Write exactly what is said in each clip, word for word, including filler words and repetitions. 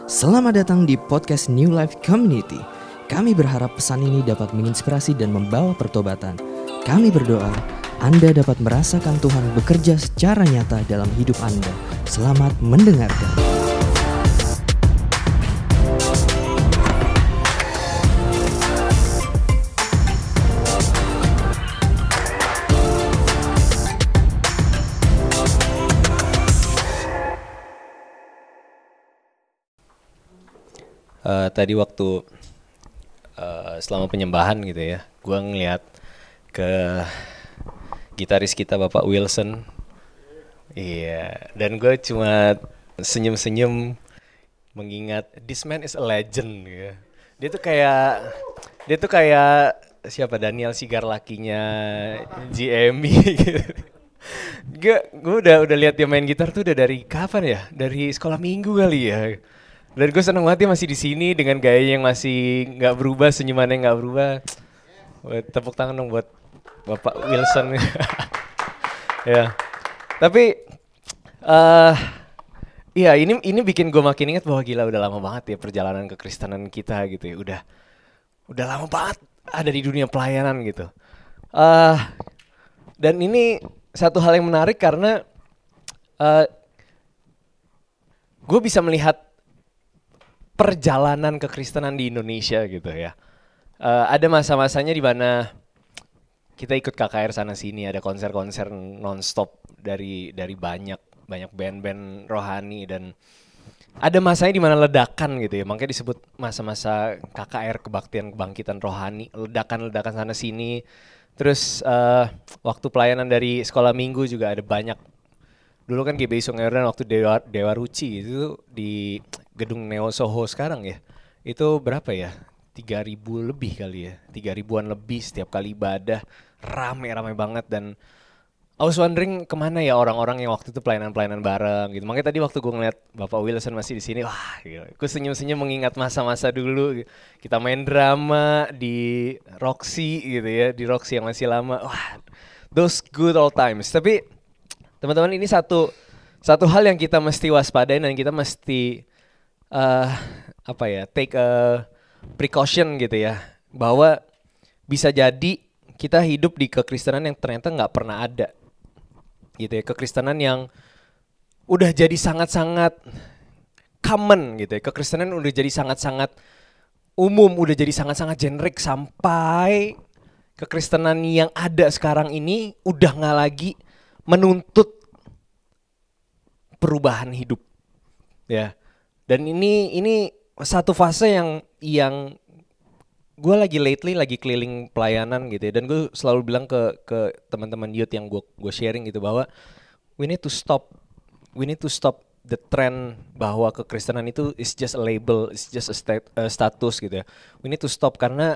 Selamat datang di podcast New Life Community. Kami berharap pesan ini dapat menginspirasi dan membawa pertobatan. Kami berdoa Anda dapat merasakan Tuhan bekerja secara nyata dalam hidup Anda. Selamat mendengarkan. Uh, tadi waktu uh, selama penyembahan gitu ya, gue ngeliat ke gitaris kita Bapak Wilson, iya, dan gue cuma senyum-senyum mengingat this man is a legend, ya. Dia tuh kayak, dia tuh kayak siapa Daniel Sigar lakinya G M E gitu. Gue, gue udah udah lihat dia main gitar tuh udah dari kapan ya? Dari sekolah minggu kali ya. Dan gue seneng banget dia masih di sini dengan gaya yang masih nggak berubah, senyumannya nggak berubah. Buat tepuk tangan dong buat Bapak Wilson. Ya, tapi, uh, iya ini ini bikin gue makin ingat bahwa gila udah lama banget ya perjalanan kekristenan kita gitu ya. Udah, udah lama banget ada di dunia pelayanan gitu. Uh, dan ini satu hal yang menarik karena uh, gue bisa melihat perjalanan kekristenan di Indonesia gitu ya. Uh, ada masa-masanya di mana kita ikut K K R sana sini, ada konser-konser nonstop dari dari banyak banyak band-band rohani, dan ada masanya di mana ledakan gitu ya. Makanya disebut masa-masa K K R, kebaktian kebangkitan rohani, ledakan-ledakan sana sini. Terus uh, waktu pelayanan dari sekolah minggu juga ada banyak. Dulu kan G B I Sungai Yordan waktu Dewa, Dewa Ruci itu di gedung Neo Soho sekarang ya, itu berapa ya, tiga ribu lebih kali ya, tiga ribuan lebih setiap kali ibadah, rame-rame banget. Dan I was wondering kemana ya orang-orang yang waktu itu pelayanan-pelayanan bareng gitu. Makanya tadi waktu gue ngeliat Bapak Wilson masih di sini, wah gila, gue senyum-senyum mengingat masa-masa dulu kita main drama di Roxy gitu ya, di Roxy yang masih lama, wah those good old times. Tapi teman-teman, ini satu satu hal yang kita mesti waspadain dan kita mesti Uh, apa ya, take a precaution gitu ya, bahwa bisa jadi kita hidup di kekristenan yang ternyata nggak pernah ada gitu ya, kekristenan yang udah jadi sangat-sangat common gitu ya, kekristenan udah jadi sangat-sangat umum, udah jadi sangat-sangat generik, sampai kekristenan yang ada sekarang ini udah nggak lagi menuntut perubahan hidup ya. Dan ini ini satu fase yang yang gue lagi lately lagi keliling pelayanan gitu ya, dan gue selalu bilang ke ke teman-teman youth yang gue gue sharing gitu bahwa we need to stop we need to stop the trend bahwa kekristenan itu is just a label, is just a, stat, a status gitu ya. We need to stop karena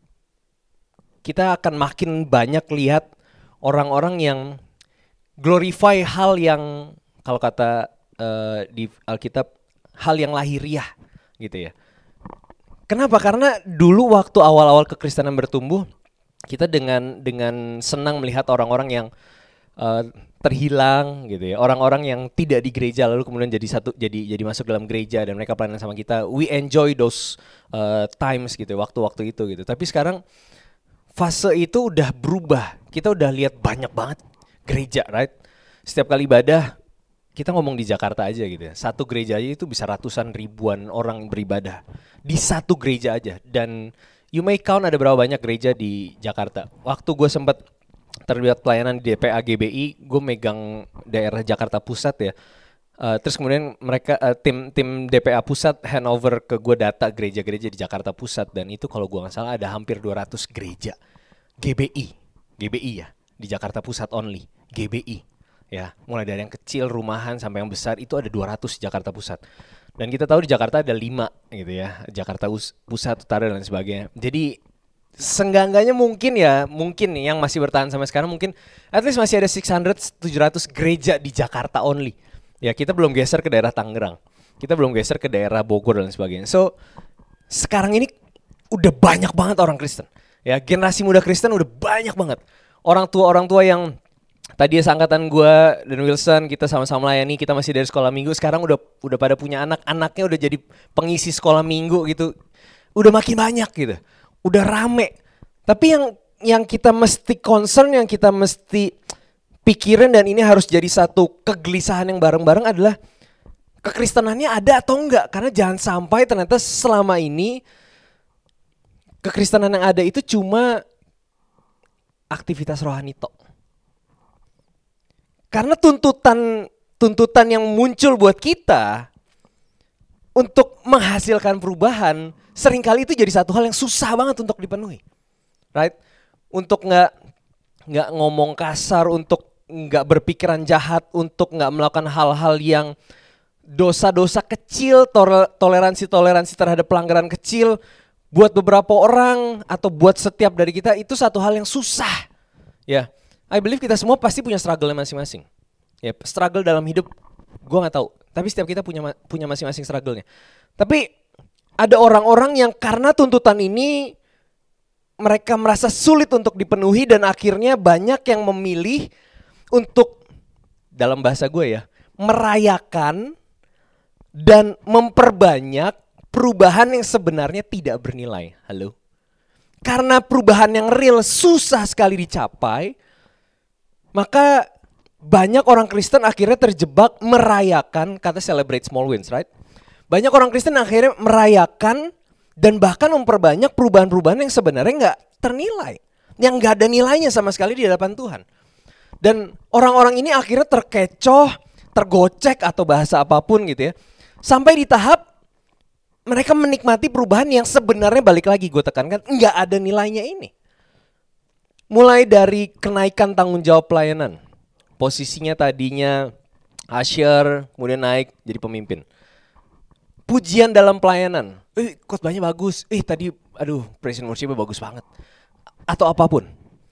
kita akan makin banyak lihat orang-orang yang glorify hal yang kalau kata uh, di Alkitab hal yang lahiriah gitu ya. Kenapa? Karena dulu waktu awal-awal kekristenan bertumbuh, kita dengan dengan senang melihat orang-orang yang uh, terhilang gitu ya, orang-orang yang tidak di gereja lalu kemudian jadi satu jadi jadi masuk dalam gereja dan mereka pelayanan sama kita. We enjoy those uh, times gitu, waktu-waktu itu gitu. Tapi sekarang fase itu udah berubah. Kita udah lihat banyak banget gereja, right? Setiap kali ibadah, kita ngomong di Jakarta aja gitu ya, satu gereja aja itu bisa ratusan ribuan orang beribadah di satu gereja aja. Dan you may count ada berapa banyak gereja di Jakarta. Waktu gue sempat terlibat pelayanan di D P A G B I, gue megang daerah Jakarta Pusat ya. Uh, terus kemudian mereka uh, tim tim D P A Pusat handover ke gue data gereja-gereja di Jakarta Pusat, dan itu kalau gue nggak salah ada hampir dua ratus gereja G B I, G B I ya, di Jakarta Pusat only, G B I. Ya, mulai dari yang kecil rumahan sampai yang besar itu ada dua ratus di Jakarta Pusat. Dan kita tahu di Jakarta ada lima gitu ya, Jakarta Pusat, Utara dan sebagainya. Jadi senggangganya mungkin ya, mungkin nih yang masih bertahan sampai sekarang mungkin at least masih ada enam ratus tujuh ratus gereja di Jakarta only. Ya, kita belum geser ke daerah Tangerang. Kita belum geser ke daerah Bogor dan sebagainya. So, sekarang ini udah banyak banget orang Kristen. Ya, generasi muda Kristen udah banyak banget. Orang tua-orang tua yang tadi seangkatan gue dan Wilson, kita sama-sama melayani, kita masih dari sekolah minggu, sekarang udah udah pada punya anak, anaknya udah jadi pengisi sekolah minggu gitu, udah makin banyak gitu, udah rame. Tapi yang yang kita mesti concern, yang kita mesti pikirin, dan ini harus jadi satu kegelisahan yang bareng-bareng adalah kekristenannya ada atau enggak. Karena jangan sampai ternyata selama ini kekristenan yang ada itu cuma aktivitas rohani tok. Karena tuntutan tuntutan yang muncul buat kita untuk menghasilkan perubahan seringkali itu jadi satu hal yang susah banget untuk dipenuhi, right? Untuk nggak nggak ngomong kasar, untuk nggak berpikiran jahat, untuk nggak melakukan hal-hal yang dosa-dosa kecil, toleransi-toleransi terhadap pelanggaran kecil, buat beberapa orang atau buat setiap dari kita itu satu hal yang susah, ya. I believe kita semua pasti punya struggle masing-masing. Ya, struggle dalam hidup gue nggak tahu, tapi setiap kita punya punya masing-masing struggle-nya. Tapi ada orang-orang yang karena tuntutan ini mereka merasa sulit untuk dipenuhi, dan akhirnya banyak yang memilih untuk, dalam bahasa gue ya, merayakan dan memperbanyak perubahan yang sebenarnya tidak bernilai. Halo? Karena perubahan yang real susah sekali dicapai, maka banyak orang Kristen akhirnya terjebak merayakan, kata celebrate small wins, right? Banyak orang Kristen akhirnya merayakan dan bahkan memperbanyak perubahan-perubahan yang sebenarnya nggak ternilai, yang nggak ada nilainya sama sekali di hadapan Tuhan. Dan orang-orang ini akhirnya terkecoh, tergocek atau bahasa apapun gitu ya, sampai di tahap mereka menikmati perubahan yang sebenarnya, balik lagi gue tekankan, nggak ada nilainya ini. Mulai dari kenaikan tanggung jawab pelayanan, posisinya tadinya usher, kemudian naik jadi pemimpin. Pujian dalam pelayanan, eh khotbahnya bagus, eh tadi aduh praise and worship-nya bagus banget. Atau apapun.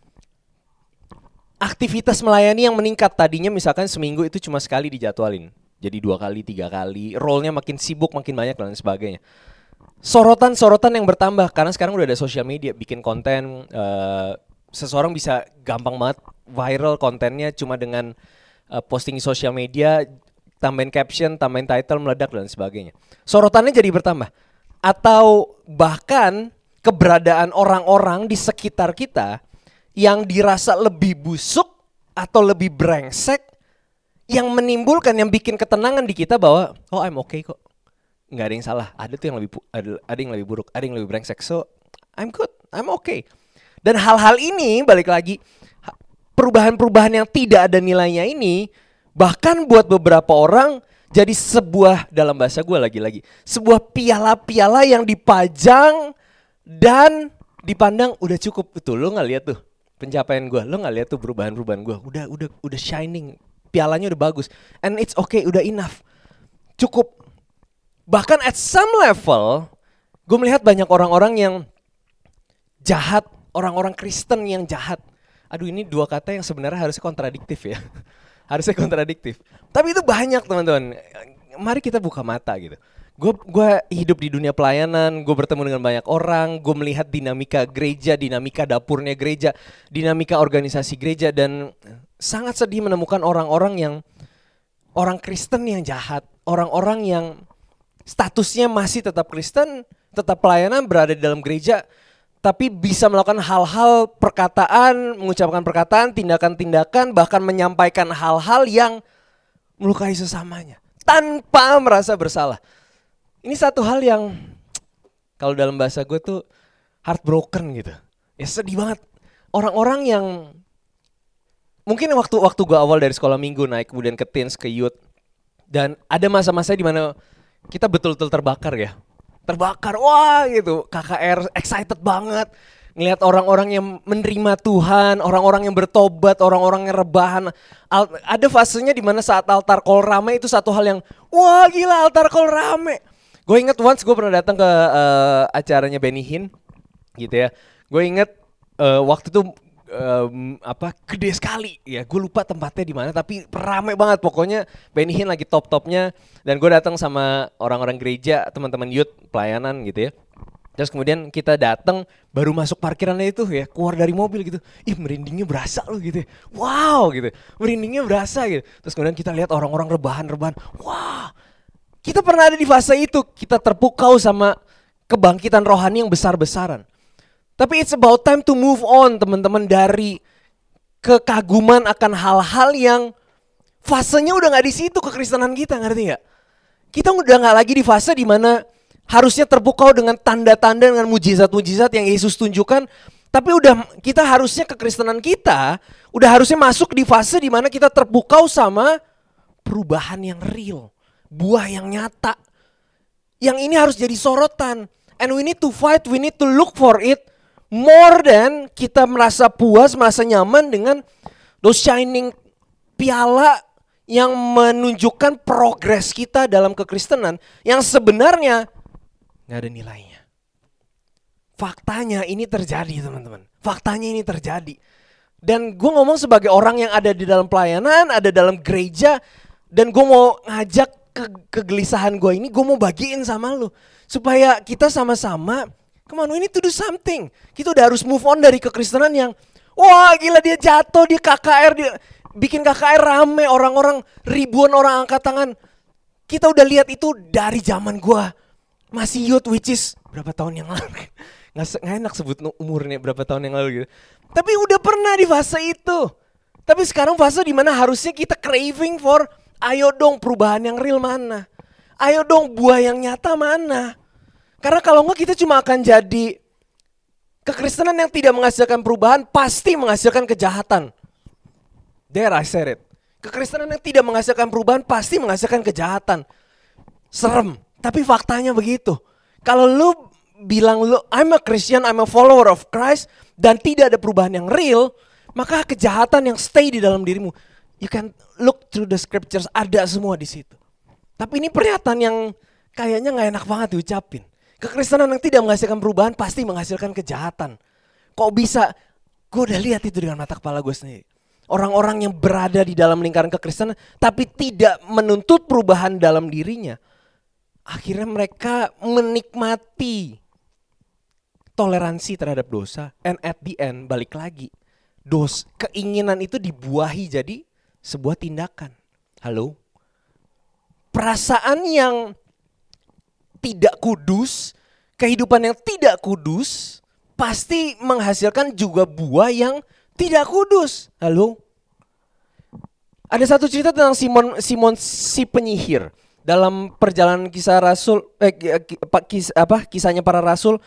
Aktivitas melayani yang meningkat, tadinya misalkan seminggu itu cuma sekali dijadwalin, jadi dua kali, tiga kali, role-nya makin sibuk, makin banyak dan sebagainya. Sorotan-sorotan yang bertambah, karena sekarang udah ada sosial media, bikin konten, uh, seseorang bisa gampang banget viral kontennya cuma dengan uh, posting sosial media, tambahin caption, tambahin title, meledak dan sebagainya. Sorotannya jadi bertambah. Atau bahkan keberadaan orang-orang di sekitar kita yang dirasa lebih busuk atau lebih brengsek, yang menimbulkan, yang bikin ketenangan di kita bahwa oh I'm okay kok, nggak ada yang salah, ada tuh yang lebih ada, ada yang lebih buruk, ada yang lebih brengsek, so I'm good, I'm okay. Dan hal-hal ini, balik lagi, perubahan-perubahan yang tidak ada nilainya ini, bahkan buat beberapa orang jadi sebuah, dalam bahasa gue lagi-lagi, sebuah piala-piala yang dipajang dan dipandang udah cukup. Betul, lo nggak lihat tuh pencapaian gue, lo nggak lihat tuh perubahan-perubahan gue, udah udah udah shining, pialanya udah bagus, and it's okay, udah enough, cukup. Bahkan at some level, gue melihat banyak orang-orang yang jahat, orang-orang Kristen yang jahat. Aduh, ini dua kata yang sebenarnya harusnya kontradiktif ya. Harusnya kontradiktif. Tapi itu banyak teman-teman. Mari kita buka mata gitu. Gue gue hidup di dunia pelayanan, gue bertemu dengan banyak orang, gue melihat dinamika gereja, dinamika dapurnya gereja, dinamika organisasi gereja, dan sangat sedih menemukan orang-orang yang, orang Kristen yang jahat, orang-orang yang statusnya masih tetap Kristen, tetap pelayanan, berada di dalam gereja, tapi bisa melakukan hal-hal, perkataan, mengucapkan perkataan, tindakan-tindakan, bahkan menyampaikan hal-hal yang melukai sesamanya tanpa merasa bersalah. Ini satu hal yang kalau dalam bahasa gue tuh heartbroken gitu. Ya sedih banget. Orang-orang yang mungkin waktu waktu gue awal dari sekolah minggu naik kemudian ke teens, ke youth, dan ada masa-masa di mana kita betul-betul terbakar ya. Terbakar, wah gitu, K K R excited banget. Ngelihat orang-orang yang menerima Tuhan, orang-orang yang bertobat, orang-orang yang rebahan. Al- ada fasenya di mana saat altar call rame itu satu hal yang, wah gila altar call rame. Gue inget once gue pernah datang ke uh, acaranya Benny Hinn gitu ya. Gue inget uh, waktu itu um, apa gede sekali ya. Gue lupa tempatnya di mana tapi rame banget. Pokoknya Benny Hinn lagi top-topnya dan gue datang sama orang-orang gereja, teman-teman youth pelayanan gitu ya. Terus kemudian kita datang, baru masuk parkirannya itu ya, keluar dari mobil gitu. Ih, merindingnya berasa loh gitu. Wow gitu. Merindingnya berasa gitu. Terus kemudian kita lihat orang-orang rebahan-rebahan. Wah. Kita pernah ada di fase itu. Kita terpukau sama kebangkitan rohani yang besar-besaran. Tapi it's about time to move on, teman-teman, dari kekaguman akan hal-hal yang fasenya udah gak di situ kekristenan kita, ngerti gak? Kita udah gak lagi di fase di mana harusnya terpukau dengan tanda-tanda, dengan mujizat-mujizat yang Yesus tunjukkan. Tapi udah kita harusnya kekristenan kita udah harusnya masuk di fase di mana kita terpukau sama perubahan yang real, buah yang nyata. Yang ini harus jadi sorotan. And we need to fight, we need to look for it more than kita merasa puas, merasa nyaman dengan those shining piala yang menunjukkan progres kita dalam kekristenan yang sebenarnya nggak ada nilainya. Faktanya ini terjadi, teman-teman. Faktanya ini terjadi. Dan gue ngomong sebagai orang yang ada di dalam pelayanan, ada dalam gereja, dan gue mau ngajak ke kegelisahan gue ini, gue mau bagiin sama lu supaya kita sama-sama, come on, we need to do something. Kita udah harus move on dari kekristenan yang, wah gila dia jatuh, dia K K R, dia bikin K K R rame, orang-orang ribuan orang angkat tangan. Kita udah lihat itu dari zaman gue masih youth, which is berapa tahun yang lalu. Nggak, nggak enak sebut umurnya berapa tahun yang lalu gitu. Tapi udah pernah di fase itu. Tapi sekarang fase dimana harusnya kita craving for, ayo dong perubahan yang real mana? Ayo dong buah yang nyata mana? Karena kalau enggak kita cuma akan jadi kekristenan yang tidak menghasilkan perubahan, pasti menghasilkan kejahatan. There I said it. Kekristenan yang tidak menghasilkan perubahan pasti menghasilkan kejahatan. Serem. Tapi faktanya begitu. Kalau lu bilang lu I'm a Christian, I'm a follower of Christ, dan tidak ada perubahan yang real, maka kejahatan yang stay di dalam dirimu. You can look through the scriptures, ada semua di situ. Tapi ini pernyataan yang kayaknya nggak enak banget diucapin. Kekristenan yang tidak menghasilkan perubahan pasti menghasilkan kejahatan. Kok bisa? Gue udah lihat itu dengan mata kepala gue sendiri. Orang-orang yang berada di dalam lingkaran kekristenan tapi tidak menuntut perubahan dalam dirinya. Akhirnya mereka menikmati toleransi terhadap dosa. And at the end balik lagi. Dos, keinginan itu dibuahi jadi sebuah tindakan. Halo? Perasaan yang tidak kudus, kehidupan yang tidak kudus, pasti menghasilkan juga buah yang tidak kudus. Halo? Ada satu cerita tentang Simon Simon si penyihir. Dalam perjalanan kisah Rasul, eh, kis, apa, kisahnya para Rasul,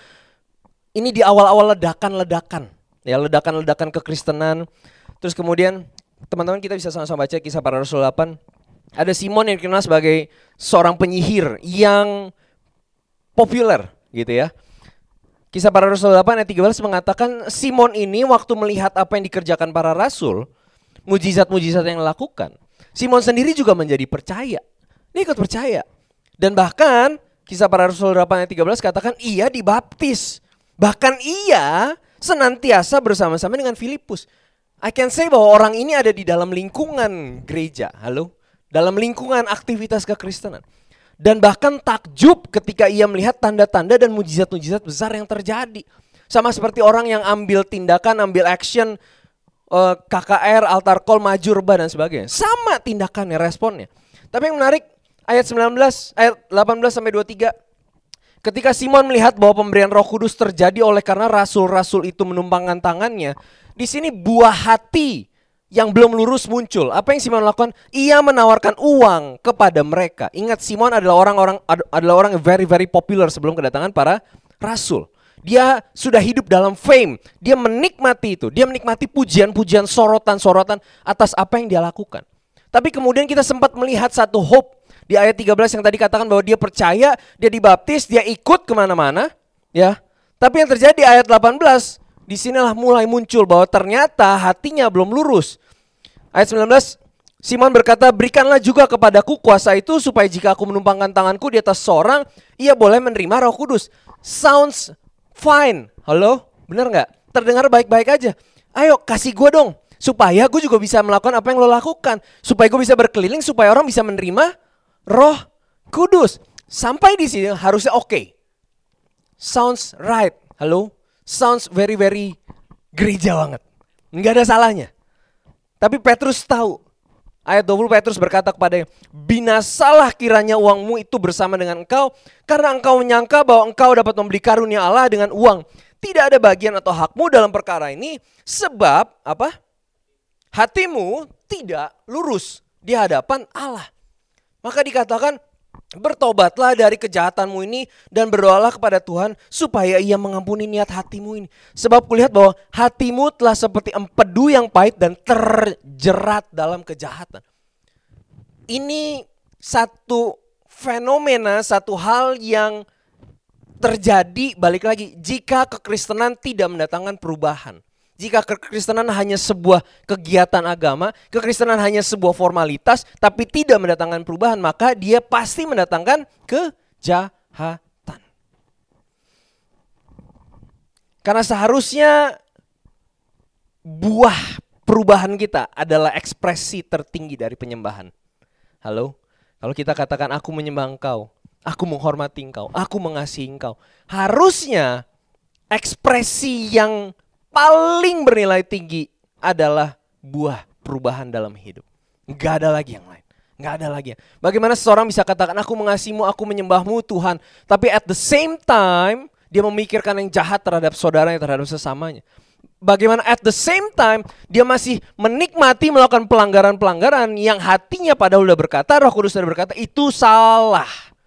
ini di awal-awal ledakan-ledakan, ya ledakan-ledakan kekristenan. Terus kemudian teman-teman kita bisa sama-sama baca kisah para Rasul delapan. Ada Simon yang dikenal sebagai seorang penyihir yang populer, gitu ya. Kisah para Rasul delapan ayat tiga belas mengatakan Simon ini waktu melihat apa yang dikerjakan para Rasul, mujizat-mujizat yang dilakukan, Simon sendiri juga menjadi percaya. Dia ikut percaya. Dan bahkan kisah para Rasul delapan ayat tiga belas katakan ia dibaptis. Bahkan ia senantiasa bersama-sama dengan Filipus. I can say bahwa orang ini ada di dalam lingkungan gereja. Halo? Dalam lingkungan aktivitas kekristenan. Dan bahkan takjub ketika ia melihat tanda-tanda dan mujizat-mujizat besar yang terjadi. Sama seperti orang yang ambil tindakan, ambil action, uh, K K R, altar call, maju, rebah dan sebagainya. Sama tindakannya, responnya. Tapi yang menarik, ayat sembilan belas, ayat delapan belas sampai dua puluh tiga. Ketika Simon melihat bahwa pemberian Roh Kudus terjadi oleh karena rasul-rasul itu menumpangkan tangannya, di sini buah hati yang belum lurus muncul. Apa yang Simon lakukan? Ia menawarkan uang kepada mereka. Ingat, Simon adalah orang-orang adalah orang yang very very popular sebelum kedatangan para rasul. Dia sudah hidup dalam fame. Dia menikmati itu. Dia menikmati pujian-pujian, sorotan-sorotan atas apa yang dia lakukan. Tapi kemudian kita sempat melihat satu hope di ayat tiga belas yang tadi katakan bahwa dia percaya, dia dibaptis, dia ikut kemana-mana, ya. Tapi yang terjadi di ayat delapan belas, disinilah mulai muncul bahwa ternyata hatinya belum lurus. Ayat sembilan belas, Simon berkata, berikanlah juga kepadaku kuasa itu supaya jika aku menumpangkan tanganku di atas seorang, ia boleh menerima Roh Kudus. Sounds fine, halo, benar nggak? Terdengar baik-baik aja. Ayo kasih gue dong. Supaya gue juga bisa melakukan apa yang lo lakukan. Supaya gue bisa berkeliling, supaya orang bisa menerima Roh Kudus. Sampai di sini harusnya oke. Okay. Sounds right. Halo? Sounds very very gereja banget. Nggak ada salahnya. Tapi Petrus tahu. Ayat dua puluh, Petrus berkata kepadanya, binasalah kiranya uangmu itu bersama dengan engkau, karena engkau menyangka bahwa engkau dapat membeli karunia Allah dengan uang. Tidak ada bagian atau hakmu dalam perkara ini, sebab apa? Hatimu tidak lurus di hadapan Allah. Maka dikatakan, bertobatlah dari kejahatanmu ini dan berdoalah kepada Tuhan supaya Ia mengampuni niat hatimu ini. Sebab kulihat bahwa hatimu telah seperti empedu yang pahit dan terjerat dalam kejahatan. Ini satu fenomena, satu hal yang terjadi, balik lagi, jika kekristenan tidak mendatangkan perubahan. Jika kekristenan hanya sebuah kegiatan agama, kekristenan hanya sebuah formalitas, tapi tidak mendatangkan perubahan, maka dia pasti mendatangkan kejahatan. Karena seharusnya buah perubahan kita adalah ekspresi tertinggi dari penyembahan. Halo? Kalau kita katakan aku menyembah engkau, aku menghormati engkau, aku mengasihi engkau. Harusnya ekspresi yang paling bernilai tinggi adalah buah perubahan dalam hidup. Gak ada lagi yang lain. Gak ada lagi. Bagaimana seseorang bisa katakan aku mengasihimu, aku menyembahmu Tuhan, tapi at the same time dia memikirkan yang jahat terhadap saudaranya, terhadap sesamanya. Bagaimana at the same time dia masih menikmati melakukan pelanggaran-pelanggaran yang hatinya padahal sudah berkata, Roh Kudus sudah berkata itu salah.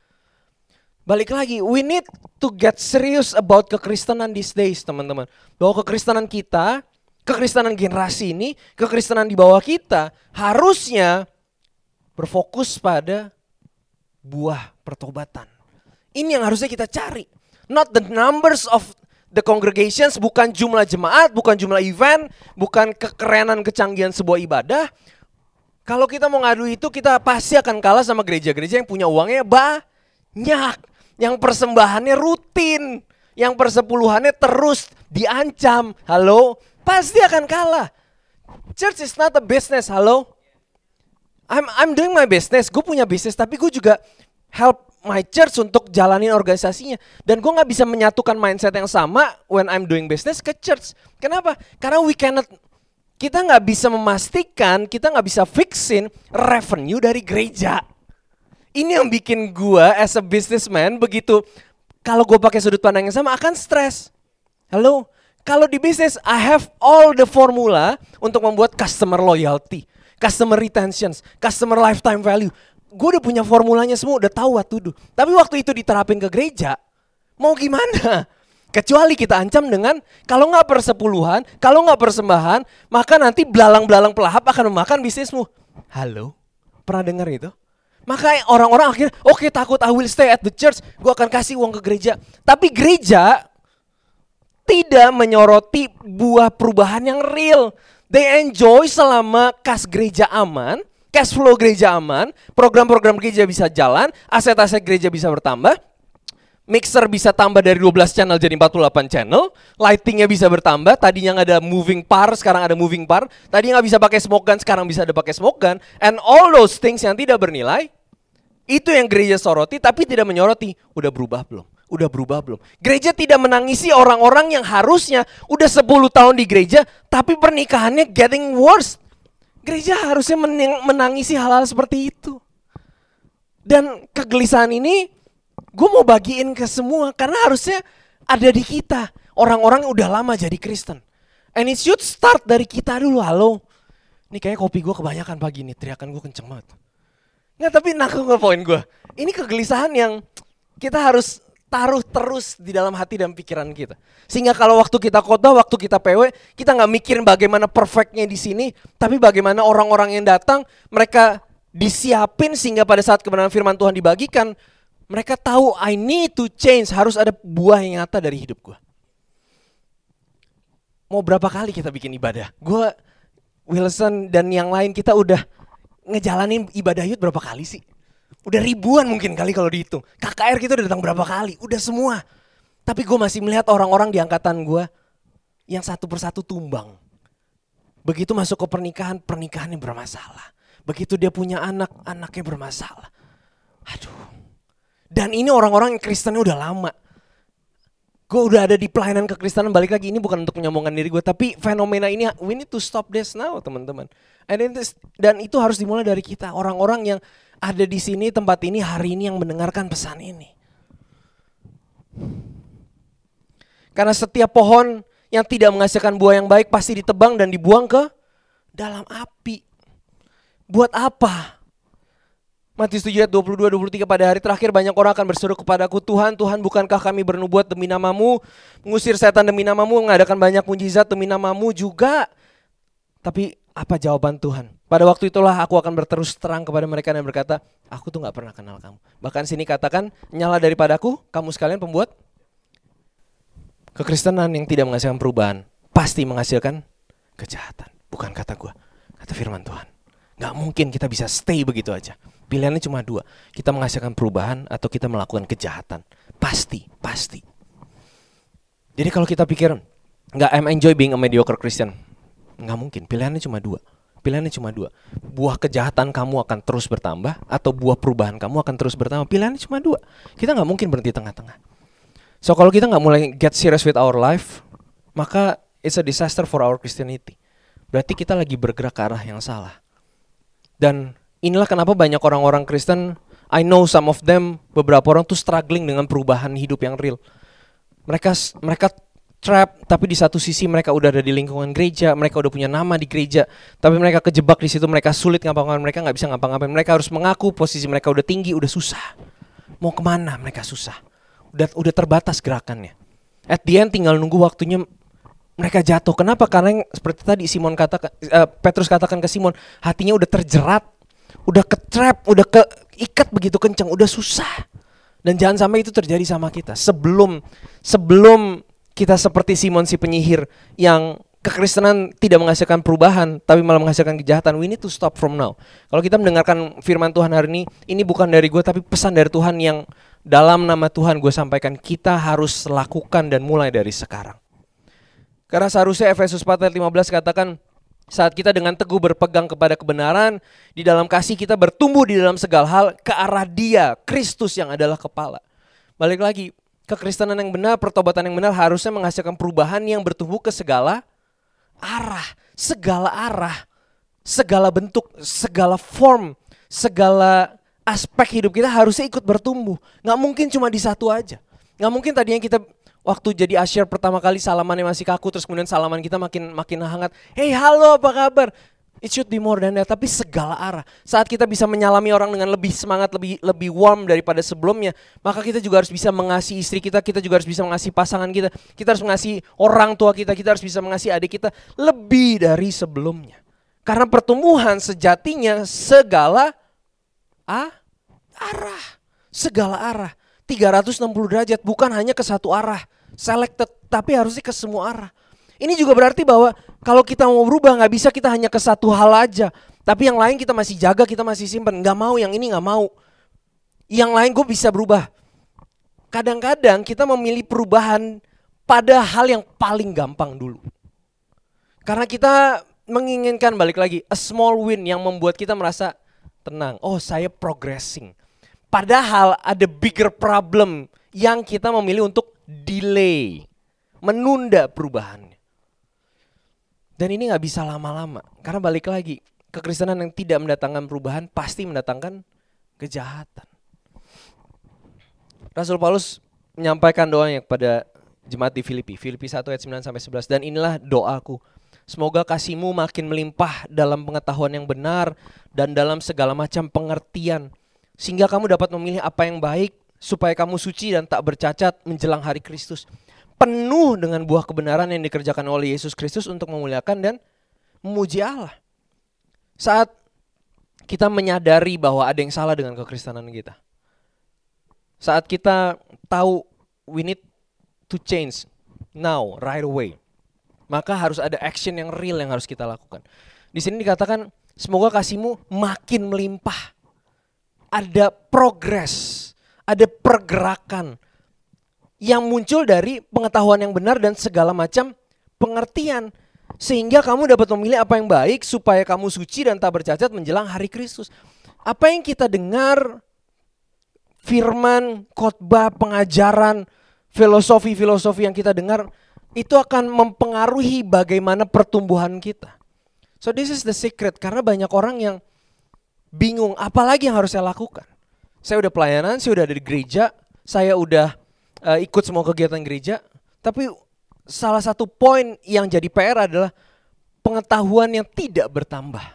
Balik lagi, we need to get serious about kekristenan these days, teman-teman. Bahwa kekristenan kita, kekristenan generasi ini, kekristenan di bawah kita harusnya berfokus pada buah pertobatan. Ini yang harusnya kita cari. Not the numbers of the congregations, bukan jumlah jemaat, bukan jumlah event, bukan kekerenan kecanggihan sebuah ibadah. Kalau kita mau ngadu itu, kita pasti akan kalah sama gereja-gereja yang punya uangnya banyak. Yang persembahannya rutin, yang persepuluhannya terus diancam, halo, pasti akan kalah. Church is not a business, halo. I'm I'm doing my business, gue punya bisnis, tapi gue juga help my church untuk jalanin organisasinya. Dan gue gak bisa menyatukan mindset yang sama when I'm doing business ke church. Kenapa? Karena we cannot, kita gak bisa memastikan, kita gak bisa fixin revenue dari gereja. Ini yang bikin gue as a businessman begitu, kalau gue pakai sudut pandang yang sama akan stres. Halo, kalau di bisnis I have all the formula untuk membuat customer loyalty, customer retention, customer lifetime value. Gue udah punya formulanya semua, udah tahu what to do. Tapi waktu itu diterapin ke gereja, mau gimana? Kecuali kita ancam dengan kalau nggak persepuluhan, kalau nggak persembahan, maka nanti belalang-belalang pelahap akan memakan bisnismu. Halo, pernah dengar itu? Maka orang-orang akhirnya, oke okay, takut I will stay at the church, gue akan kasih uang ke gereja. Tapi gereja tidak menyoroti buah perubahan yang real. They enjoy selama kas gereja aman, cash flow gereja aman, program-program gereja bisa jalan, aset-aset gereja bisa bertambah, mixer bisa tambah dari dua belas channel jadi empat puluh delapan channel, lightingnya bisa bertambah, tadinya nggak ada moving par, sekarang ada moving par, tadinya nggak bisa pakai smoke gun, sekarang bisa ada pakai smoke gun, and all those things yang tidak bernilai, itu yang gereja soroti tapi tidak menyoroti, udah berubah belum? Udah berubah belum? Gereja tidak menangisi orang-orang yang harusnya udah sepuluh tahun di gereja, tapi pernikahannya getting worse. Gereja harusnya menangisi hal-hal seperti itu. Dan kegelisahan ini gue mau bagiin ke semua, karena harusnya ada di kita. Orang-orang udah lama jadi Kristen. And it should start dari kita dulu, halo. Ini kayaknya kopi gue kebanyakan pagi nih, teriakan gue kenceng banget. Nggak, tapi nangkep nggak poin gue? Ini kegelisahan yang kita harus taruh terus di dalam hati dan pikiran kita. Sehingga kalau waktu kita khotbah, waktu kita P W, kita nggak mikirin bagaimana perfectnya di sini, tapi bagaimana orang-orang yang datang, mereka disiapin sehingga pada saat kebenaran firman Tuhan dibagikan, mereka tahu I need to change, harus ada buah yang nyata dari hidup gue. Mau berapa kali kita bikin ibadah? Gue, Wilson dan yang lain kita udah ngejalanin ibadah youth berapa kali sih? Udah ribuan mungkin kali kalau dihitung. K K R kita udah datang berapa kali? Udah semua. Tapi gue masih melihat orang-orang di angkatan gue yang satu persatu tumbang. Begitu masuk ke pernikahan, pernikahannya bermasalah. Begitu dia punya anak, anaknya bermasalah. Aduh. Dan ini orang-orang yang Kristennya udah lama. Gue udah ada di pelayanan kekristenan, balik lagi, ini bukan untuk menyombongkan diri gue, tapi fenomena ini we need to stop this now teman-teman. Dan itu harus dimulai dari kita, orang-orang yang ada di sini, tempat ini, hari ini yang mendengarkan pesan ini. Karena setiap pohon yang tidak menghasilkan buah yang baik pasti ditebang dan dibuang ke dalam api. Buat apa? Matius tujuh ayat dua puluh dua dua puluh tiga, pada hari terakhir banyak orang akan berseru kepadaku, Tuhan, Tuhan, bukankah kami bernubuat demi namamu, mengusir setan demi namamu, mengadakan banyak mujizat demi namamu juga. Tapi apa jawaban Tuhan? Pada waktu itulah aku akan berterus terang kepada mereka dan berkata, aku tuh gak pernah kenal kamu. Bahkan sini katakan, nyala daripadaku, kamu sekalian pembuat kekristenan yang tidak menghasilkan perubahan, pasti menghasilkan kejahatan. Bukan kata gue, kata firman Tuhan. Gak mungkin kita bisa stay begitu aja. Pilihannya cuma dua, kita menghasilkan perubahan atau kita melakukan kejahatan. Pasti, pasti. Jadi kalau kita pikir, gak, I'm enjoy being a mediocre Christian, gak mungkin, pilihannya cuma dua. Pilihannya cuma dua, buah kejahatan kamu akan terus bertambah atau buah perubahan kamu akan terus bertambah. Pilihannya cuma dua, kita gak mungkin berhenti tengah-tengah. So kalau kita gak mulai get serious with our life, maka it's a disaster for our Christianity. Berarti kita lagi bergerak ke arah yang salah. Dan inilah kenapa banyak orang-orang Kristen, I know some of them, beberapa orang tuh struggling dengan perubahan hidup yang real. Mereka mereka trap, tapi di satu sisi mereka udah ada di lingkungan gereja, mereka udah punya nama di gereja, tapi mereka kejebak di situ, mereka sulit ngapa-ngapain, mereka nggak bisa ngapa-ngapain, mereka harus mengaku posisi mereka udah tinggi, udah susah. Mau kemana mereka susah, udah udah terbatas gerakannya. At the end tinggal nunggu waktunya mereka jatuh. Kenapa? Karena yang, seperti tadi Simon katakan, uh, Petrus katakan ke Simon, hatinya udah terjerat, udah ke-trap, udah keikat begitu kencang, udah susah. Dan jangan sampai itu terjadi sama kita. Sebelum sebelum kita seperti Simon si penyihir yang kekristenan tidak menghasilkan perubahan tapi malah menghasilkan kejahatan, we need to stop from now. Kalau kita mendengarkan firman Tuhan hari ini, ini bukan dari gue tapi pesan dari Tuhan yang dalam nama Tuhan gue sampaikan, kita harus lakukan dan mulai dari sekarang. Karena seharusnya Efesus empat ayat lima belas katakan, saat kita dengan teguh berpegang kepada kebenaran, di dalam kasih kita bertumbuh di dalam segala hal ke arah Dia, Kristus yang adalah kepala. Balik lagi, kekristenan yang benar, pertobatan yang benar harusnya menghasilkan perubahan yang bertumbuh ke segala arah, segala arah, segala bentuk, segala form, segala aspek hidup kita harusnya ikut bertumbuh. Gak mungkin cuma di satu aja. Gak mungkin tadinya kita waktu jadi asyir pertama kali salamannya masih kaku, terus kemudian salaman kita makin makin hangat. Hey, halo, apa kabar? It should be more than that, tapi segala arah. Saat kita bisa menyalami orang dengan lebih semangat, lebih lebih warm daripada sebelumnya, maka kita juga harus bisa mengasihi istri kita, kita juga harus bisa mengasihi pasangan kita, kita harus mengasihi orang tua kita, kita harus bisa mengasihi adik kita lebih dari sebelumnya. Karena pertumbuhan sejatinya segala ah, arah, segala arah. tiga ratus enam puluh derajat, bukan hanya ke satu arah, selected, tapi harusnya ke semua arah. Ini juga berarti bahwa kalau kita mau berubah gak bisa kita hanya ke satu hal aja, tapi yang lain kita masih jaga, kita masih simpan. Gak mau, yang ini gak mau, yang lain gue bisa berubah. Kadang-kadang kita memilih perubahan pada hal yang paling gampang dulu. Karena kita menginginkan, balik lagi, a small win yang membuat kita merasa tenang. Oh, saya progressing. Padahal ada bigger problem yang kita memilih untuk delay, menunda perubahannya. Dan ini gak bisa lama-lama. Karena balik lagi, kekristenan yang tidak mendatangkan perubahan pasti mendatangkan kejahatan. Rasul Paulus menyampaikan doanya kepada jemaat di Filipi. Filipi satu ayat sembilan sampai sebelas. Dan inilah doaku. Semoga kasihmu makin melimpah dalam pengetahuan yang benar dan dalam segala macam pengertian. Sehingga kamu dapat memilih apa yang baik, supaya kamu suci dan tak bercacat menjelang hari Kristus. Penuh dengan buah kebenaran yang dikerjakan oleh Yesus Kristus untuk memuliakan dan memuji Allah. Saat kita menyadari bahwa ada yang salah dengan kekristenan kita, saat kita tahu we need to change now, right away, maka harus ada action yang real yang harus kita lakukan. Di sini dikatakan, semoga kasihmu makin melimpah. Ada progres, ada pergerakan yang muncul dari pengetahuan yang benar dan segala macam pengertian. Sehingga kamu dapat memilih apa yang baik supaya kamu suci dan tak bercacat menjelang hari Kristus. Apa yang kita dengar, firman, khotbah, pengajaran, filosofi-filosofi yang kita dengar itu akan mempengaruhi bagaimana pertumbuhan kita. So this is the secret, karena banyak orang yang bingung apalagi yang harus saya lakukan. Saya udah pelayanan, saya udah ada di gereja, saya udah uh, ikut semua kegiatan gereja, tapi salah satu poin yang jadi P R adalah pengetahuan yang tidak bertambah.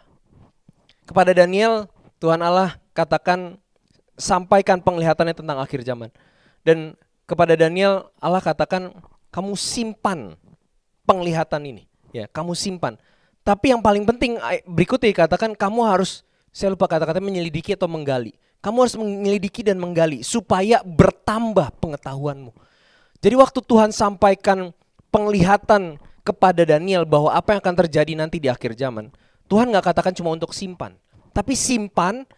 Kepada Daniel, Tuhan Allah katakan, sampaikan penglihatannya tentang akhir zaman. Dan kepada Daniel, Allah katakan, kamu simpan penglihatan ini. Ya, kamu simpan. Tapi yang paling penting berikutnya dikatakan, kamu harus, saya lupa kata-kata, menyelidiki atau menggali. Kamu harus menyelidiki dan menggali supaya bertambah pengetahuanmu. Jadi waktu Tuhan sampaikan penglihatan kepada Daniel bahwa apa yang akan terjadi nanti di akhir zaman, Tuhan gak katakan cuma untuk simpan, tapi simpan,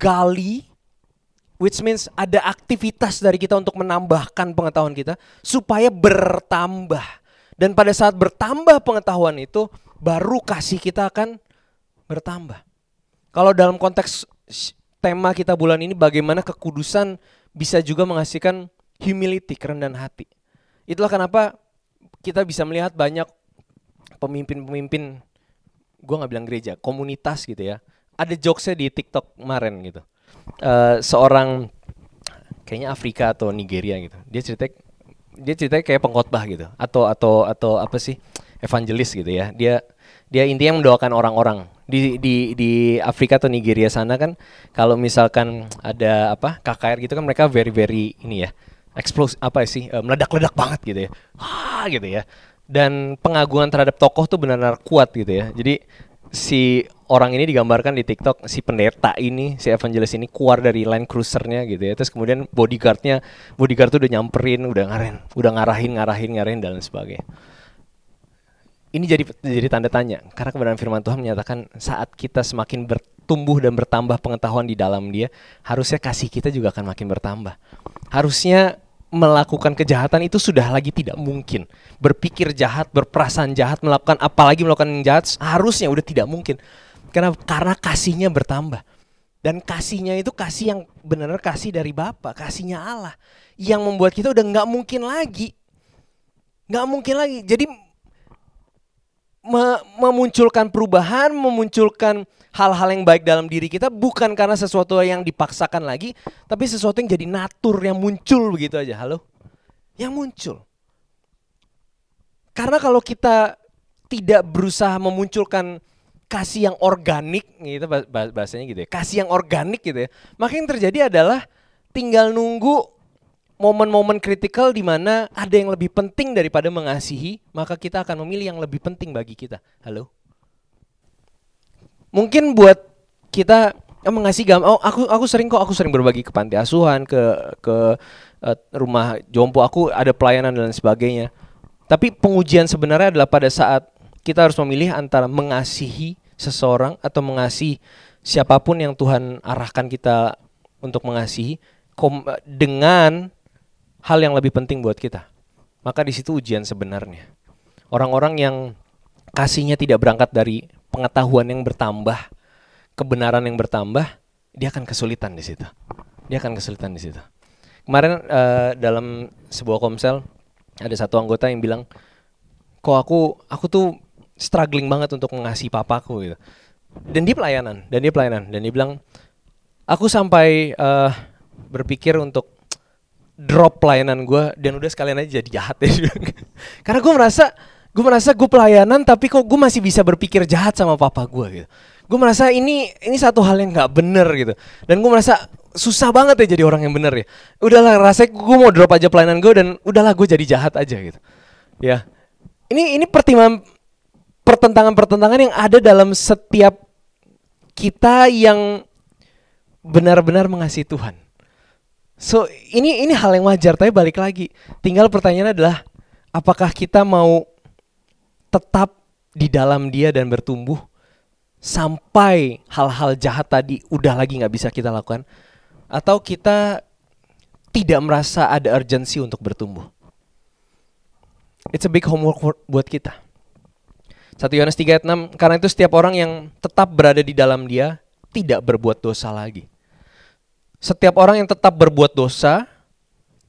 gali, which means ada aktivitas dari kita untuk menambahkan pengetahuan kita supaya bertambah. Dan pada saat bertambah pengetahuan itu, baru kasih kita akan bertambah. Kalau dalam konteks tema kita bulan ini, bagaimana kekudusan bisa juga menghasilkan humility, kerendahan hati. Itulah kenapa kita bisa melihat banyak pemimpin-pemimpin, gue gak bilang gereja, komunitas gitu ya. Ada jokesnya di TikTok kemarin gitu. Uh, seorang kayaknya Afrika atau Nigeria gitu. Dia cerita dia cerita kayak pengkhotbah gitu, atau atau atau apa sih, evangelis gitu ya. Dia dia intinya mendoakan orang-orang di di di Afrika atau Nigeria sana kan, kalau misalkan ada apa K K R gitu kan, mereka very very ini ya, eksplos apa sih, uh, meledak-ledak banget gitu ya, ah gitu ya. Dan pengagungan terhadap tokoh tuh benar-benar kuat gitu ya. Jadi si orang ini digambarkan di TikTok, si pendeta ini, si evangelis ini keluar dari Land Cruiser-nya gitu ya. Terus kemudian bodyguard-nya, bodyguard tuh udah nyamperin, udah ngarahin, udah ngarahin, ngarahin, ngarahin dan sebagainya. Ini jadi jadi tanda tanya, karena kebenaran firman Tuhan menyatakan saat kita semakin bertumbuh dan bertambah pengetahuan di dalam Dia, harusnya kasih kita juga akan makin bertambah. Harusnya melakukan kejahatan itu sudah lagi tidak mungkin. Berpikir jahat, berperasaan jahat, melakukan apalagi melakukan yang jahat, harusnya udah tidak mungkin. Karena karena kasihnya bertambah. Dan kasihnya itu kasih yang benar-benar kasih dari Bapa, kasihnya Allah, yang membuat kita udah nggak mungkin lagi, nggak mungkin lagi. Jadi me- memunculkan perubahan, memunculkan hal-hal yang baik dalam diri kita bukan karena sesuatu yang dipaksakan lagi, tapi sesuatu yang jadi natur, yang muncul begitu aja. Halo? Yang muncul. Karena kalau kita tidak berusaha memunculkan kasih yang organik, gitu bahasanya gitu ya, kasih yang organik gitu ya, maka yang terjadi adalah tinggal nunggu momen-momen kritikal di mana ada yang lebih penting daripada mengasihi, maka kita akan memilih yang lebih penting bagi kita. Halo? Mungkin buat kita eh, mengasihi gam, oh aku aku sering kok aku sering berbagi ke panti asuhan, ke ke uh, rumah jompo, aku ada pelayanan dan sebagainya. Tapi pengujian sebenarnya adalah pada saat kita harus memilih antara mengasihi seseorang atau mengasihi siapapun yang Tuhan arahkan kita untuk mengasihi kom- dengan hal yang lebih penting buat kita. Maka di situ ujian sebenarnya. Orang-orang yang kasihnya tidak berangkat dari pengetahuan yang bertambah, kebenaran yang bertambah, dia akan kesulitan di situ. Dia akan kesulitan di situ. Kemarin uh, dalam sebuah komsel ada satu anggota yang bilang, kok aku aku tuh struggling banget untuk mengasihi papaku gitu. Dan dia pelayanan, dan dia pelayanan, dan dia bilang, aku sampai uh, berpikir untuk drop pelayanan gue dan udah sekalian aja jadi jahat ya. Karena gue merasa gue merasa gue pelayanan tapi kok gue masih bisa berpikir jahat sama papa gue gitu. Gue merasa ini ini satu hal yang nggak bener gitu. Dan gue merasa susah banget ya jadi orang yang bener ya. Udahlah, rasanya gue mau drop aja pelayanan gue dan udahlah gue jadi jahat aja gitu. Ya, ini ini pertimbangan pertentangan-pertentangan yang ada dalam setiap kita yang benar-benar mengasihi Tuhan. So ini ini hal yang wajar, tapi balik lagi, tinggal pertanyaannya adalah apakah kita mau tetap di dalam Dia dan bertumbuh sampai hal-hal jahat tadi udah lagi nggak bisa kita lakukan, atau kita tidak merasa ada urgensi untuk bertumbuh. It's a big homework buat kita. satu Yohanes tiga ayat enam, karena itu setiap orang yang tetap berada di dalam Dia tidak berbuat dosa lagi. Setiap orang yang tetap berbuat dosa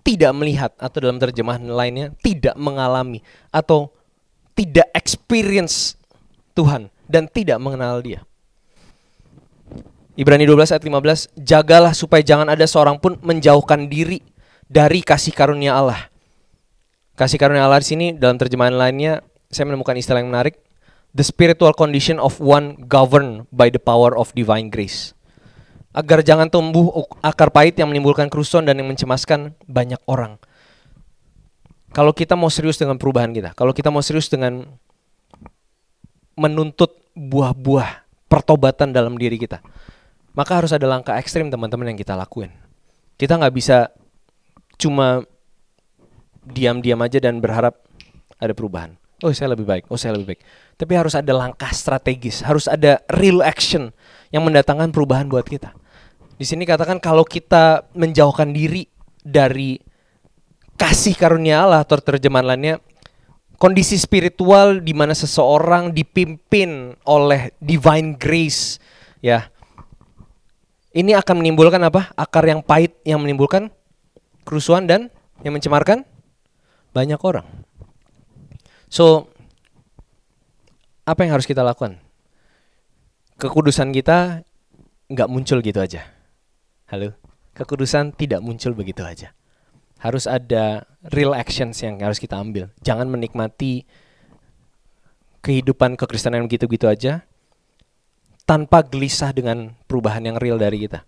tidak melihat, atau dalam terjemahan lainnya tidak mengalami atau tidak experience Tuhan dan tidak mengenal Dia. Ibrani dua belas ayat lima belas, jagalah supaya jangan ada seorang pun menjauhkan diri dari kasih karunia Allah. Kasih karunia Allah di sini dalam terjemahan lainnya saya menemukan istilah yang menarik, the spiritual condition of one governed by the power of divine grace. Agar jangan tumbuh akar pahit yang menimbulkan kerusuhan dan yang mencemaskan banyak orang. Kalau kita mau serius dengan perubahan kita, kalau kita mau serius dengan menuntut buah-buah pertobatan dalam diri kita, maka harus ada langkah ekstrim teman-teman yang kita lakuin. Kita gak bisa cuma diam-diam aja dan berharap ada perubahan. Oh saya lebih baik, oh saya lebih baik. Tapi harus ada langkah strategis, harus ada real action yang mendatangkan perubahan buat kita. Di sini katakan kalau kita menjauhkan diri dari kasih karunia Allah, atau terjemahan lainnya kondisi spiritual di mana seseorang dipimpin oleh divine grace, ya. Ini akan menimbulkan apa? Akar yang pahit yang menimbulkan kerusuhan dan yang mencemarkan banyak orang. So, apa yang harus kita lakukan? Kekudusan kita nggak muncul gitu aja. Halo? Kekudusan tidak muncul begitu aja. Harus ada real actions yang harus kita ambil. Jangan menikmati kehidupan kekristenan gitu-gitu aja tanpa gelisah dengan perubahan yang real dari kita.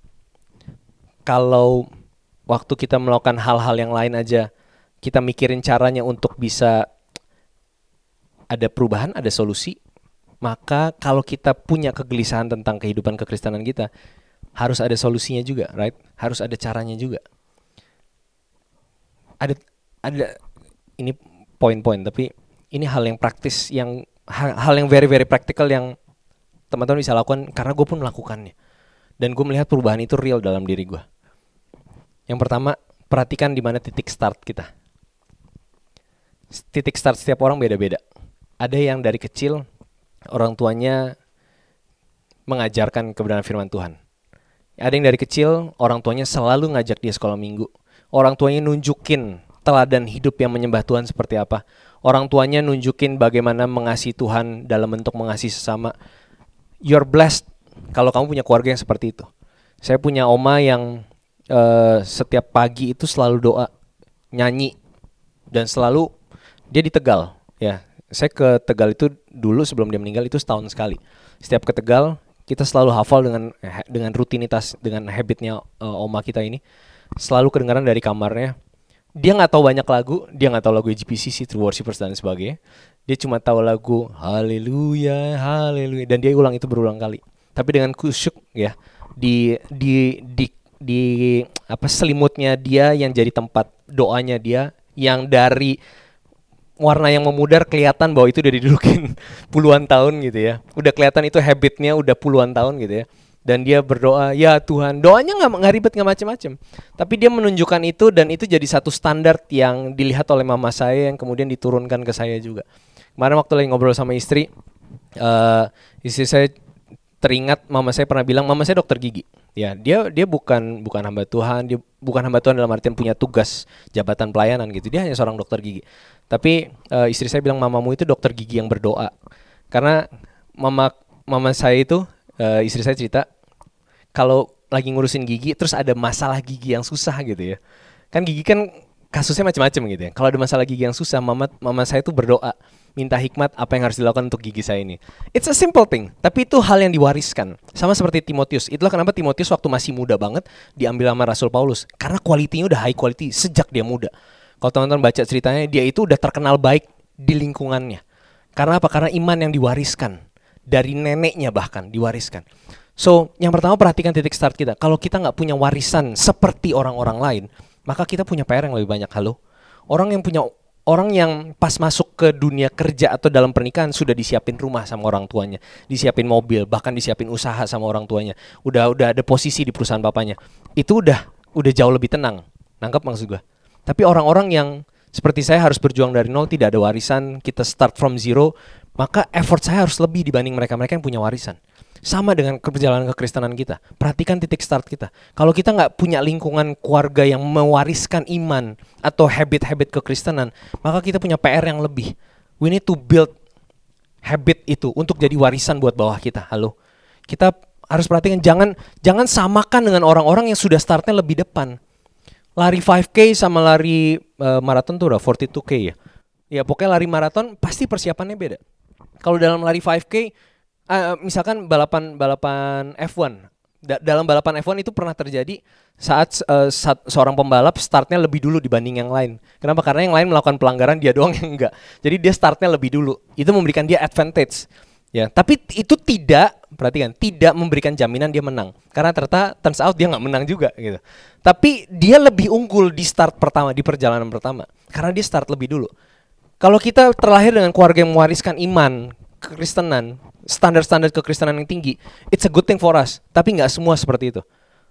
Kalau waktu kita melakukan hal-hal yang lain aja, kita mikirin caranya untuk bisa ada perubahan, ada solusi, maka kalau kita punya kegelisahan tentang kehidupan kekristenan kita, harus ada solusinya juga, right? Harus ada caranya juga. Ada ada ini poin-poin, tapi ini hal yang praktis, yang hal, hal yang very very practical yang teman-teman bisa lakukan karena gue pun melakukannya. Dan gue melihat perubahan itu real dalam diri gue. Yang pertama, perhatikan di mana titik start kita. Titik start setiap orang beda-beda. Ada yang dari kecil orang tuanya mengajarkan kebenaran firman Tuhan. Ada yang dari kecil orang tuanya selalu ngajak dia sekolah minggu. Orang tuanya nunjukin teladan hidup yang menyembah Tuhan seperti apa. Orang tuanya nunjukin bagaimana mengasihi Tuhan dalam bentuk mengasihi sesama. You're blessed kalau kamu punya keluarga yang seperti itu. Saya punya oma yang uh, setiap pagi itu selalu doa, nyanyi, dan selalu dia di Tegal. Ya, saya ke Tegal itu dulu sebelum dia meninggal itu setahun sekali. Setiap ke Tegal kita selalu hafal dengan dengan rutinitas, dengan habitnya uh, oma kita ini. Selalu kedengaran dari kamarnya. Dia nggak tahu banyak lagu, dia nggak tahu lagu G P C C, True Worshippers dan sebagainya. Dia cuma tahu lagu Haleluya, Haleluya, dan dia ulang itu berulang kali. Tapi dengan kusyuk ya, di di di di apa selimutnya dia yang jadi tempat doanya dia, yang dari warna yang memudar kelihatan bahwa itu udah didudukin puluhan tahun gitu ya. Udah kelihatan itu habitnya udah puluhan tahun gitu ya. Dan dia berdoa, ya Tuhan, doanya nggak nggak ribet, nggak macem-macem. Tapi dia menunjukkan itu dan itu jadi satu standar yang dilihat oleh mama saya yang kemudian diturunkan ke saya juga. Kemarin waktu lagi ngobrol sama istri, uh, istri saya teringat mama saya pernah bilang, mama saya dokter gigi. Ya, dia dia bukan bukan hamba Tuhan, dia bukan hamba Tuhan dalam artian punya tugas jabatan pelayanan gitu. Dia hanya seorang dokter gigi. Tapi uh, istri saya bilang mamamu itu dokter gigi yang berdoa. Karena mama mama saya itu uh, istri saya cerita kalau lagi ngurusin gigi terus ada masalah gigi yang susah gitu ya. Kan gigi kan kasusnya macam-macam gitu ya. Kalau ada masalah gigi yang susah, mama mama saya tuh berdoa, minta hikmat apa yang harus dilakukan untuk gigi saya ini. It's a simple thing, tapi itu hal yang diwariskan. Sama seperti Timotius. Itulah kenapa Timotius waktu masih muda banget diambil sama Rasul Paulus. Karena kualitinya udah high quality sejak dia muda. Kalau teman-teman baca ceritanya, dia itu udah terkenal baik di lingkungannya. Karena apa? Karena iman yang diwariskan. Dari neneknya bahkan diwariskan. So, yang pertama perhatikan titik start kita. Kalau kita gak punya warisan seperti orang-orang lain, maka kita punya P R yang lebih banyak. Halo? Orang yang punya Orang yang pas masuk ke dunia kerja atau dalam pernikahan sudah disiapin rumah sama orang tuanya, disiapin mobil, bahkan disiapin usaha sama orang tuanya. Udah udah ada posisi di perusahaan papanya. Itu udah udah jauh lebih tenang. Nangkep maksud gue? Tapi orang-orang yang seperti saya harus berjuang dari nol, tidak ada warisan, kita start from zero, maka effort saya harus lebih dibanding mereka-mereka yang punya warisan. Sama dengan perjalanan kekristenan kita. Perhatikan titik start kita. Kalau kita nggak punya lingkungan keluarga yang mewariskan iman atau habit-habit kekristenan, maka kita punya P R yang lebih. We need to build habit itu untuk jadi warisan buat bawah kita. Halo. Kita harus perhatikan, jangan jangan samakan dengan orang-orang yang sudah startnya lebih depan. Lari lima K sama lari uh, maraton tuh udah empat puluh dua K ya. Ya pokoknya lari maraton pasti persiapannya beda. Kalau dalam lari lima K, uh, misalkan balapan balapan F satu, da- dalam balapan F satu itu pernah terjadi saat uh, saat seorang pembalap startnya lebih dulu dibanding yang lain. Kenapa? Karena yang lain melakukan pelanggaran, dia doang yang enggak. Jadi dia startnya lebih dulu. Itu memberikan dia advantage. Ya, tapi itu tidak, perhatikan, tidak memberikan jaminan dia menang. Karena ternyata turns out dia nggak menang juga gitu. Tapi dia lebih unggul di start pertama, di perjalanan pertama. Karena dia start lebih dulu. Kalau kita terlahir dengan keluarga yang mewariskan iman, kekristenan, standar-standar kekristenan yang tinggi, it's a good thing for us. Tapi nggak semua seperti itu.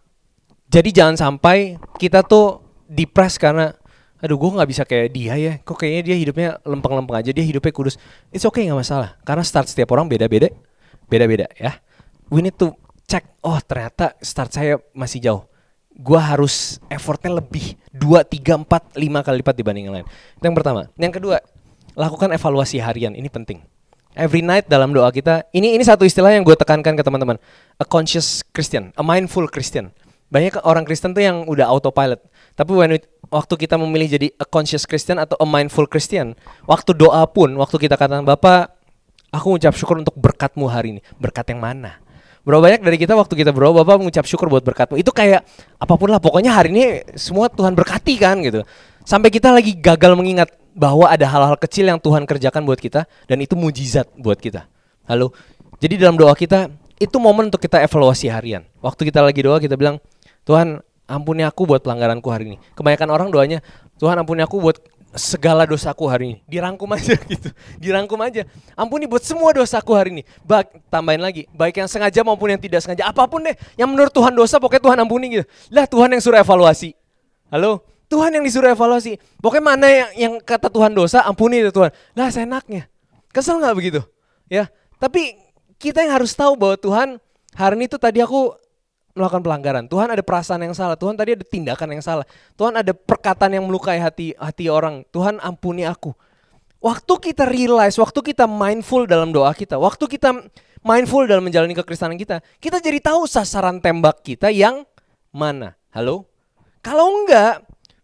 Jadi jangan sampai kita tuh depressed karena aduh gue gak bisa kayak dia ya, kok kayaknya dia hidupnya lempeng-lempeng aja, dia hidupnya kudus. It's okay, gak masalah, karena start setiap orang beda-beda. Beda-beda ya. We need to check, oh ternyata start saya masih jauh, gue harus effortnya lebih dua, tiga, empat, lima kali lipat dibanding yang lain. Itu yang pertama. Yang kedua, lakukan evaluasi harian, ini penting. Every night dalam doa kita, ini ini satu istilah yang gue tekankan ke teman-teman, a conscious Christian, a mindful Christian. Banyak orang Kristen tuh yang udah autopilot. Tapi when we, waktu kita memilih jadi a conscious Christian atau a mindful Christian, waktu doa pun, waktu kita katakan, Bapak, aku mengucap syukur untuk berkat-Mu hari ini. Berkat yang mana? Berapa banyak dari kita waktu kita berdoa, Bapak mengucap syukur buat berkat-Mu. Itu kayak apapun lah, pokoknya hari ini semua Tuhan berkati kan gitu. Sampai kita lagi gagal mengingat bahwa ada hal-hal kecil yang Tuhan kerjakan buat kita, dan itu mujizat buat kita. Halo? Jadi dalam doa kita, itu momen untuk kita evaluasi harian. Waktu kita lagi doa, kita bilang, Tuhan, ampuni aku buat pelanggaranku hari ini. Kebanyakan orang doanya, Tuhan ampuni aku buat segala dosaku hari ini. Dirangkum aja gitu. Dirangkum aja. Ampuni buat semua dosaku hari ini. Ba- tambahin lagi, baik yang sengaja maupun yang tidak sengaja. Apapun deh, yang menurut Tuhan dosa, pokoknya Tuhan ampuni gitu. Lah Tuhan yang suruh evaluasi. Halo? Tuhan yang disuruh evaluasi. Pokoknya mana yang, yang kata Tuhan dosa, ampuni itu Tuhan. Lah seenaknya. Kesel gak begitu? Ya. Tapi kita yang harus tahu bahwa Tuhan, hari ini tuh tadi aku melakukan pelanggaran. Tuhan ada perasaan yang salah. Tuhan tadi ada tindakan yang salah. Tuhan ada perkataan yang melukai hati hati orang. Tuhan ampuni aku. Waktu kita realize, waktu kita mindful dalam doa kita, waktu kita mindful dalam menjalani kekristenan kita, kita jadi tahu sasaran tembak kita yang mana. Halo? Kalau enggak,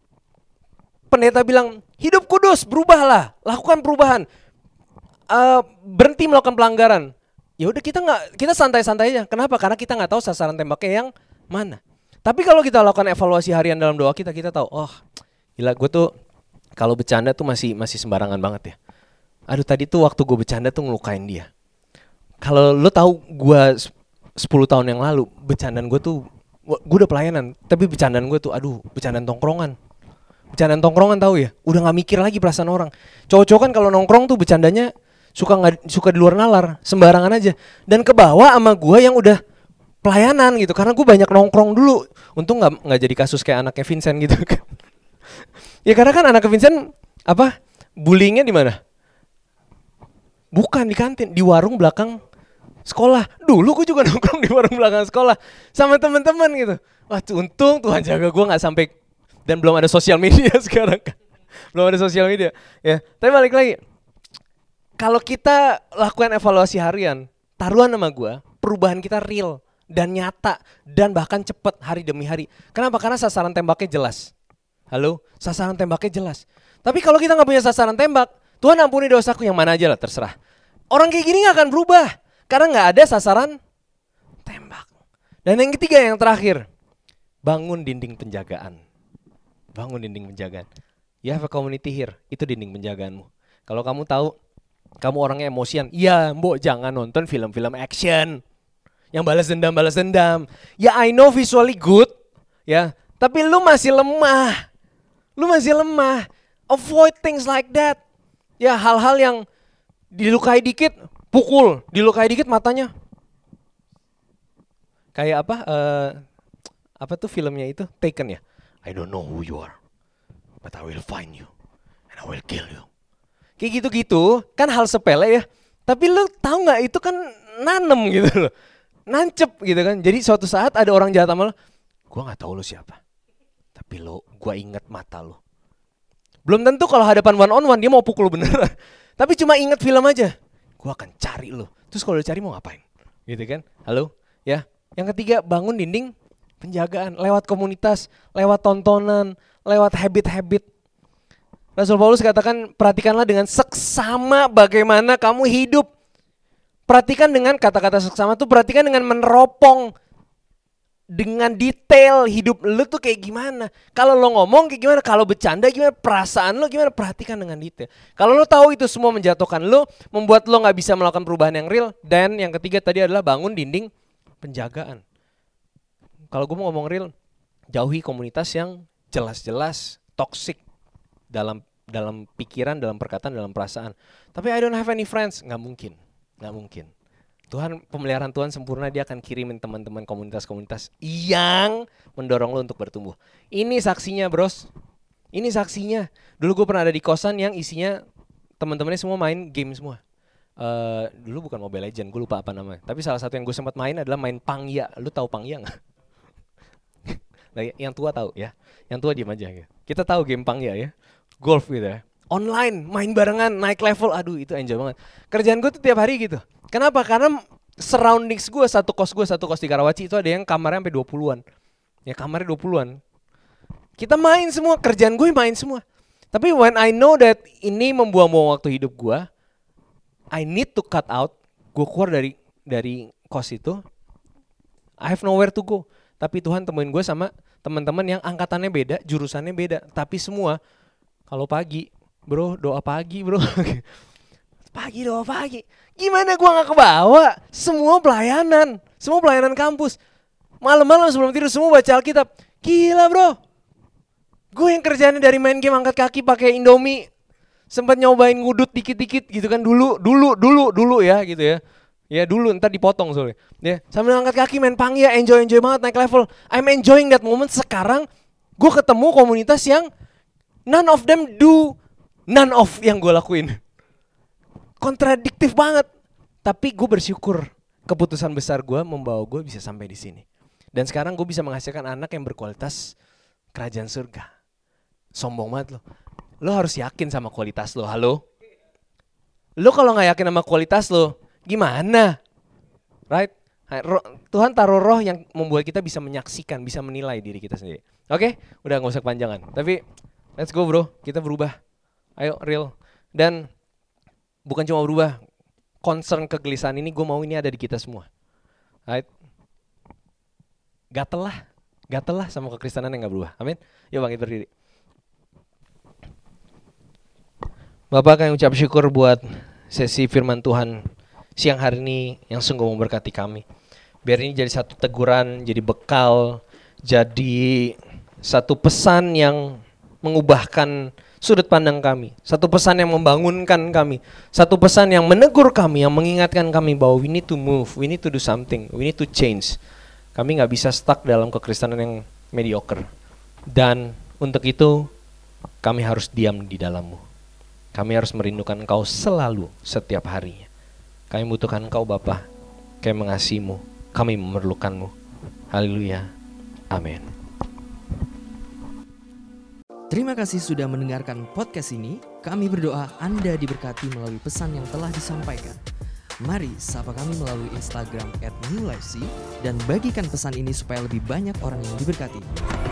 pendeta bilang, hidup kudus, berubahlah, lakukan perubahan. Uh, berhenti melakukan pelanggaran. Ya udah kita nggak, kita santai-santai aja. Kenapa? Karena kita nggak tahu sasaran tembaknya yang mana. Tapi kalau kita lakukan evaluasi harian dalam doa kita, kita tahu, oh, gila gue tuh kalau bercanda tuh masih masih sembarangan banget ya. Aduh tadi tuh waktu gue bercanda tuh ngelukain dia. Kalau lo tahu gue sepuluh tahun yang lalu bercandaan gue tuh, gue udah pelayanan, tapi bercandaan gue tuh, aduh, bercandaan tongkrongan. Bercandaan tongkrongan tahu ya, udah nggak mikir lagi perasaan orang. Cowok-cowok kan kalau nongkrong tuh bercandanya suka nggak suka di luar nalar, sembarangan aja. Dan kebawa sama gue yang udah pelayanan gitu, karena gue banyak nongkrong dulu. Untung nggak nggak jadi kasus kayak anaknya Vincent gitu kan. Ya karena kan anaknya Vincent apa bullyingnya di mana? Bukan di kantin, di warung belakang sekolah. Dulu gue juga nongkrong di warung belakang sekolah sama teman-teman gitu. Wah untung Tuhan jaga gue nggak sampai, dan belum ada sosial media sekarang kan. Belum ada sosial media. Ya, tapi balik lagi. Kalau kita lakukan evaluasi harian, taruhan sama gue, perubahan kita real dan nyata dan bahkan cepat hari demi hari. Kenapa? Karena sasaran tembaknya jelas. Halo, sasaran tembaknya jelas. Tapi kalau kita nggak punya sasaran tembak, Tuhan ampuni dosaku yang mana aja lah, terserah. Orang kayak gini nggak akan berubah karena nggak ada sasaran tembak. Dan yang ketiga, yang terakhir, bangun dinding penjagaan. Bangun dinding penjagaan. You have a community here, itu dinding penjagaanmu. Kalau kamu tahu kamu orangnya emosian, ya mbok jangan nonton film-film action yang balas dendam, balas dendam. Ya I know visually good, ya, tapi lu masih lemah. Lu masih lemah. Avoid things like that. Ya hal-hal yang dilukai dikit, pukul, dilukai dikit matanya. Kayak apa? Uh, apa tuh filmnya itu? Taken ya? I don't know who you are, but I will find you and I will kill you. Kayak gitu-gitu, kan hal sepele ya. Tapi lu tahu nggak itu kan nanem gitu loh. nancep gitu kan. Jadi suatu saat ada orang jahat sama lo, gue gak tahu lo siapa, tapi lo, gue inget mata lo. Belum tentu kalau hadapan one on one dia mau pukul lo beneran, tapi cuma inget film aja. Gue akan cari lo. Terus kalau udah cari mau ngapain? Gitu kan? Halo? Ya. Yang ketiga, bangun dinding penjagaan lewat komunitas, lewat tontonan, lewat habit-habit. Rasul Paulus katakan, perhatikanlah dengan seksama bagaimana kamu hidup. Perhatikan dengan kata-kata seksama tuh, perhatikan dengan meneropong, dengan detail hidup lu tuh kayak gimana. Kalau lo ngomong kayak gimana, kalau bercanda gimana, perasaan lo gimana, perhatikan dengan detail. Kalau lo tahu itu semua menjatuhkan lo, membuat lo gak bisa melakukan perubahan yang real. Dan yang ketiga tadi adalah bangun dinding penjagaan. Kalau gue mau ngomong real, jauhi komunitas yang jelas-jelas toxic dalam dalam pikiran, dalam perkataan, dalam perasaan. Tapi I don't have any friends, gak mungkin, gak mungkin. Tuhan, pemeliharaan Tuhan sempurna, dia akan kirimin teman-teman komunitas-komunitas yang mendorong lo untuk bertumbuh. Ini saksinya bros, ini saksinya. Dulu gue pernah ada di kosan yang isinya teman-temannya semua main game semua. Uh, dulu bukan Mobile Legends, gue lupa apa namanya. Tapi salah satu yang gue sempat main adalah main Pangya. Lu tahu Pangya nggak? Nah, yang tua tahu ya, yang tua diam aja. Ya. Kita tahu game Pangya ya, golf gitu ya. Online, main barengan, naik level, aduh itu enjoy banget. Kerjaan gue tuh tiap hari gitu. Kenapa? Karena surroundings gue, satu kos gue, satu kos di Karawaci itu ada yang kamarnya sampai dua puluhan. Ya kamarnya dua puluhan. Kita main semua, kerjaan gue main semua. Tapi when I know that ini membuang-buang waktu hidup gue, I need to cut out. Gue keluar dari dari kos itu, I have nowhere to go. Tapi Tuhan temuin gue sama teman-teman yang angkatannya beda, jurusannya beda. Tapi semua, kalau pagi, bro doa pagi bro. Pagi doa pagi. Gimana gue gak kebawa? Semua pelayanan, semua pelayanan kampus. Malam-malam sebelum tidur semua baca Alkitab. Gila bro. Gue yang kerjaannya dari main game angkat kaki pakai Indomie. Sempat nyobain ngudut dikit-dikit gitu kan dulu, dulu, dulu, dulu ya gitu ya. Ya dulu ntar dipotong soalnya. Ya, sambil angkat kaki main Pangya, enjoy-enjoy banget naik level. I'm enjoying that moment. Sekarang gue ketemu komunitas yang none of them do none of yang gue lakuin. Kontradiktif banget. Tapi gue bersyukur keputusan besar gue membawa gue bisa sampai di sini. Dan sekarang gue bisa menghasilkan anak yang berkualitas kerajaan surga. Sombong banget lo. Lo harus yakin sama kualitas lo. Halo? Lo kalau gak yakin sama kualitas lo, gimana? Right? Tuhan taruh roh yang membuat kita bisa menyaksikan, bisa menilai diri kita sendiri. Oke? Okay? Udah gak usah kepanjangan. Tapi let's go bro, kita berubah. Ayo real. Dan bukan cuma berubah, concern kegelisahan ini gue mau ini ada di kita semua. Right? Gatel lah, gatel lah sama kekristenan yang gak berubah. Amin. Yuk bangkit berdiri. Bapak kami ucap syukur buat sesi firman Tuhan siang hari ini yang sungguh memberkati kami. Biar ini jadi satu teguran, jadi bekal, jadi satu pesan yang mengubahkan sudut pandang kami. Satu pesan yang membangunkan kami. Satu pesan yang menegur kami, yang mengingatkan kami bahwa we need to move, we need to do something, we need to change. Kami gak bisa stuck dalam kekristenan yang mediocre. Dan untuk itu kami harus diam di dalam-Mu. Kami harus merindukan Engkau selalu, setiap harinya. Kami membutuhkan Engkau Bapa. Kami mengasihi-Mu, kami memerlukan-Mu. Haleluya. Amin. Terima kasih sudah mendengarkan podcast ini. Kami berdoa Anda diberkati melalui pesan yang telah disampaikan. Mari sapa kami melalui Instagram at New Life C dan bagikan pesan ini supaya lebih banyak orang yang diberkati.